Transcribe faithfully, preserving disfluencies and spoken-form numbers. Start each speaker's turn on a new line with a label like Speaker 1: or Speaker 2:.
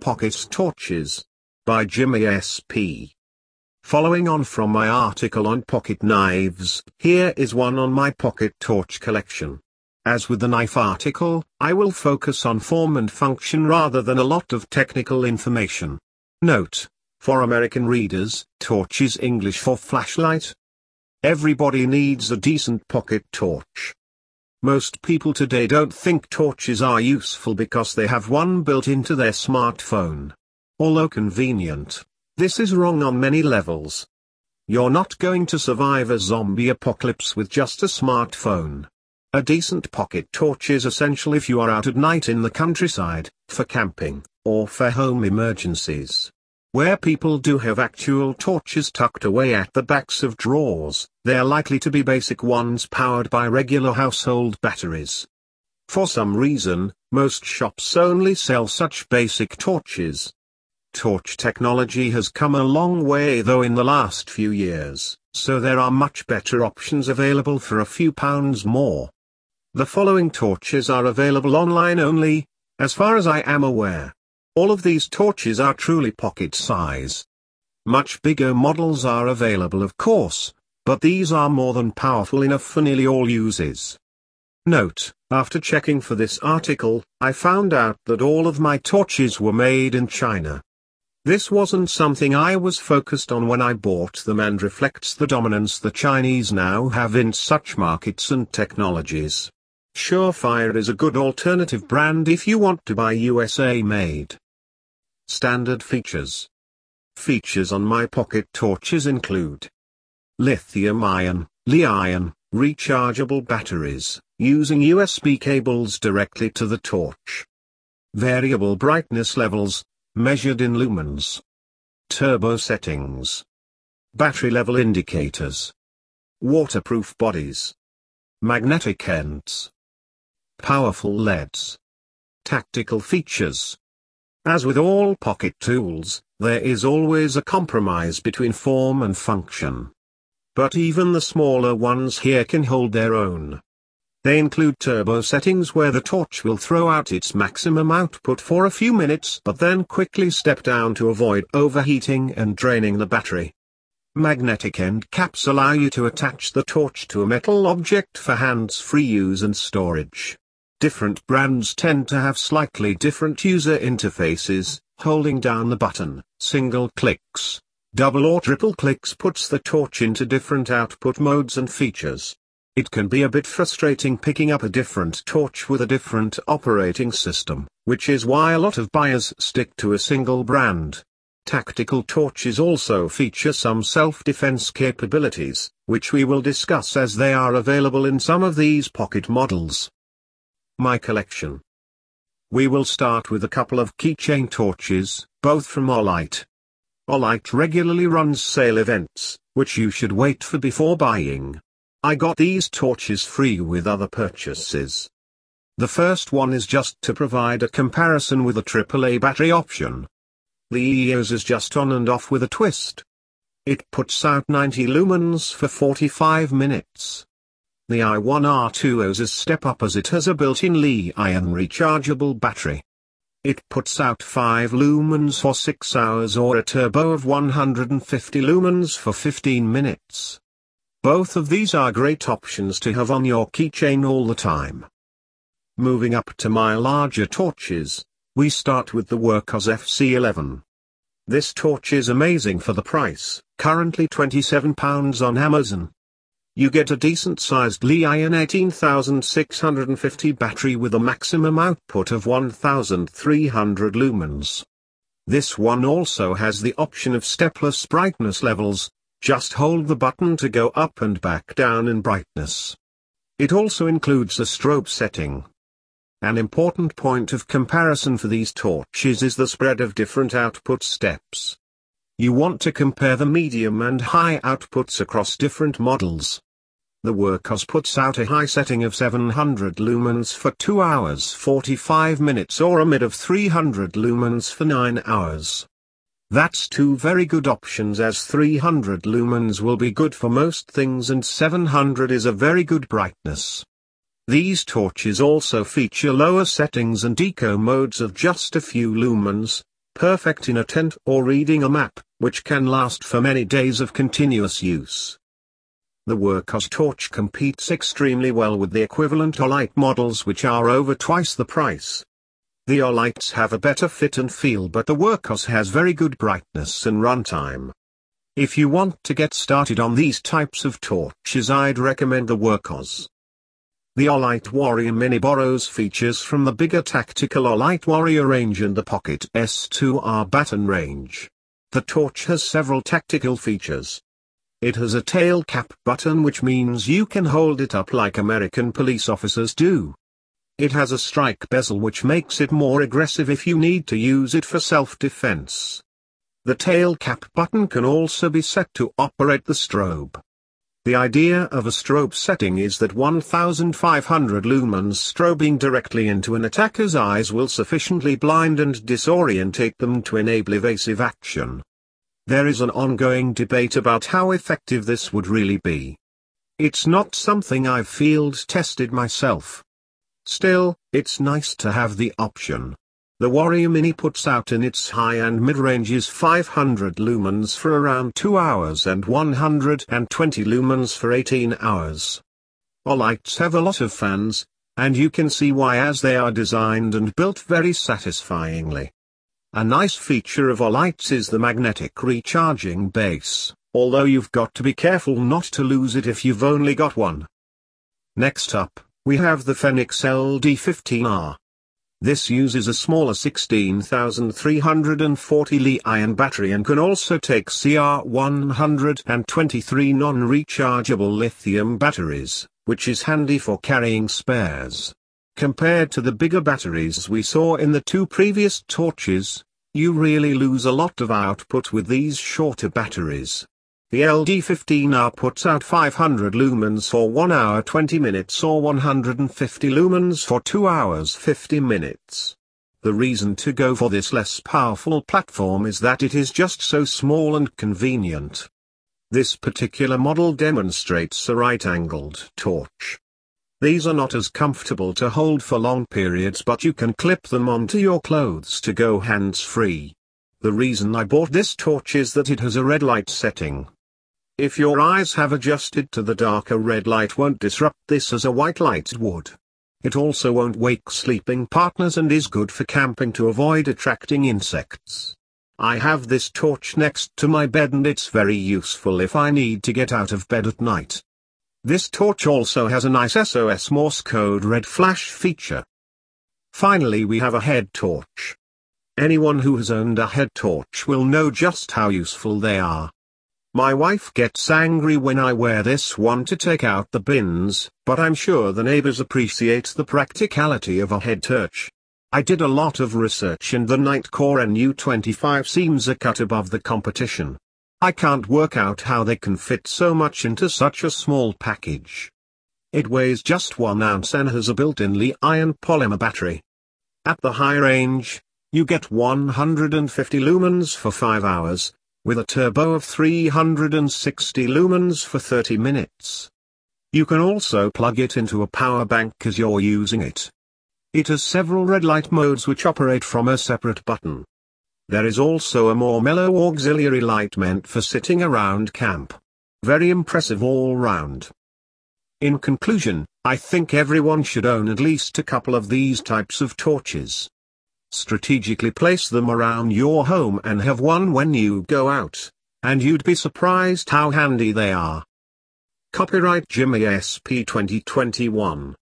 Speaker 1: Pocket Torches by Jimmy S P Following on from my article on pocket knives, here is one on my pocket torch collection. As with the knife article, I will focus on form and function rather than a lot of technical information. Note: for American readers, torch is English for flashlight. Everybody needs a decent pocket torch. Most people today don't think torches are useful because they have one built into their smartphone. Although convenient, this is wrong on many levels. You're not going to survive a zombie apocalypse with just a smartphone. A decent pocket torch is essential if you are out at night in the countryside, for camping, or for home emergencies. Where people do have actual torches tucked away at the backs of drawers, they are likely to be basic ones powered by regular household batteries. For some reason, most shops only sell such basic torches. Torch technology has come a long way though in the last few years, so there are much better options available for a few pounds more. The following torches are available online only, as far as I am aware. All of these torches are truly pocket size. Much bigger models are available of course, but these are more than powerful enough for nearly all uses. Note: after checking for this article, I found out that all of my torches were made in China. This wasn't something I was focused on when I bought them and reflects the dominance the Chinese now have in such markets and technologies. Surefire is a good alternative brand if you want to buy U S A made. Standard features. Features on my pocket torches include lithium-ion, Li-ion, rechargeable batteries, using U S B cables directly to the torch. Variable brightness levels, measured in lumens. Turbo settings. Battery level indicators. Waterproof bodies. Magnetic ends. Powerful L E Ds. Tactical features. As with all pocket tools, there is always a compromise between form and function. But even the smaller ones here can hold their own. They include turbo settings where the torch will throw out its maximum output for a few minutes but then quickly step down to avoid overheating and draining the battery. Magnetic end caps allow you to attach the torch to a metal object for hands-free use and storage. Different brands tend to have slightly different user interfaces. Holding down the button, single clicks, double or triple clicks puts the torch into different output modes and features. It can be a bit frustrating picking up a different torch with a different operating system, which is why a lot of buyers stick to a single brand. Tactical torches also feature some self-defense capabilities, which we will discuss as they are available in some of these pocket models. My collection. We will start with a couple of keychain torches, both from Olight. Olight regularly runs sale events, which you should wait for before buying. I got these torches free with other purchases. The first one is just to provide a comparison with a triple A battery option. The E O S is just on and off with a twist. It puts out ninety lumens for forty-five minutes. The I one R two O S is step up as it has a built-in Li-ion rechargeable battery. It puts out five lumens for six hours or a turbo of one hundred fifty lumens for fifteen minutes. Both of these are great options to have on your keychain all the time. Moving up to my larger torches, we start with the Workhorse F C eleven. This torch is amazing for the price, currently twenty-seven pounds on Amazon. You get a decent-sized Li-ion eighteen thousand six hundred fifty battery with a maximum output of one thousand three hundred lumens. This one also has the option of stepless brightness levels. Just hold the button to go up and back down in brightness. It also includes a strobe setting. An important point of comparison for these torches is the spread of different output steps. You want to compare the medium and high outputs across different models. The Workhorse puts out a high setting of seven hundred lumens for two hours forty-five minutes or a mid of three hundred lumens for nine hours. That's two very good options as three hundred lumens will be good for most things and seven hundred is a very good brightness. These torches also feature lower settings and eco modes of just a few lumens, perfect in a tent or reading a map, which can last for many days of continuous use. The Workhos torch competes extremely well with the equivalent Olight models, which are over twice the price. The Olights have a better fit and feel, but the Workhos has very good brightness and runtime. If you want to get started on these types of torches, I'd recommend the Workhos. The Olight Warrior Mini borrows features from the bigger tactical Olight Warrior range and the Pocket S two R baton range. The torch has several tactical features. It has a tail cap button, which means you can hold it up like American police officers do. It has a strike bezel, which makes it more aggressive if you need to use it for self-defense. The tail cap button can also be set to operate the strobe. The idea of a strobe setting is that one thousand five hundred lumens strobing directly into an attacker's eyes will sufficiently blind and disorientate them to enable evasive action. There is an ongoing debate about how effective this would really be. It's not something I've field tested myself. Still, it's nice to have the option. The Warrior Mini puts out in its high and mid-ranges five hundred lumens for around two hours and one hundred twenty lumens for eighteen hours. Olights have a lot of fans, and you can see why, as they are designed and built very satisfyingly. A nice feature of Olights is the magnetic recharging base, although you've got to be careful not to lose it if you've only got one. Next up, we have the Fenix L D fifteen R. This uses a smaller sixteen thousand three hundred forty Li-ion battery and can also take C R one twenty-three non-rechargeable lithium batteries, which is handy for carrying spares. Compared to the bigger batteries we saw in the two previous torches, you really lose a lot of output with these shorter batteries. The L D fifteen R puts out five hundred lumens for one hour twenty minutes or one hundred fifty lumens for two hours fifty minutes. The reason to go for this less powerful platform is that it is just so small and convenient. This particular model demonstrates a right-angled torch. These are not as comfortable to hold for long periods, but you can clip them onto your clothes to go hands-free. The reason I bought this torch is that it has a red light setting. If your eyes have adjusted to the darker red light won't disrupt this as a white light would. It also won't wake sleeping partners and is good for camping to avoid attracting insects. I have this torch next to my bed and it's very useful if I need to get out of bed at night. This torch also has a nice S O S Morse code red flash feature. Finally, we have a head torch. Anyone who has owned a head torch will know just how useful they are. My wife gets angry when I wear this one to take out the bins, but I'm sure the neighbors appreciate the practicality of a head torch. I did a lot of research and the Nitecore N U twenty-five seems a cut above the competition. I can't work out how they can fit so much into such a small package. It weighs just one ounce and has a built-in Li-ion polymer battery. At the high range, you get one hundred fifty lumens for five hours, with a turbo of three hundred sixty lumens for thirty minutes. You can also plug it into a power bank as you're using it. It has several red light modes which operate from a separate button. There is also a more mellow auxiliary light meant for sitting around camp. Very impressive all round. In conclusion, I think everyone should own at least a couple of these types of torches. Strategically place them around your home and have one when you go out, and you'd be surprised how handy they are. Copyright Jimmy S P twenty twenty-one.